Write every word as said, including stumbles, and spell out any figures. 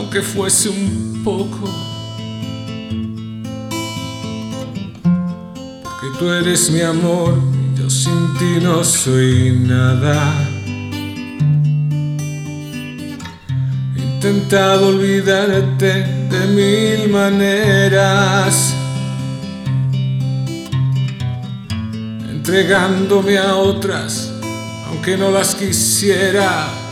aunque fuese un poco, porque tú eres mi amor y yo sin ti no soy nada. He intentado olvidarte de mil maneras, entregándome a otras aunque no las quisiera.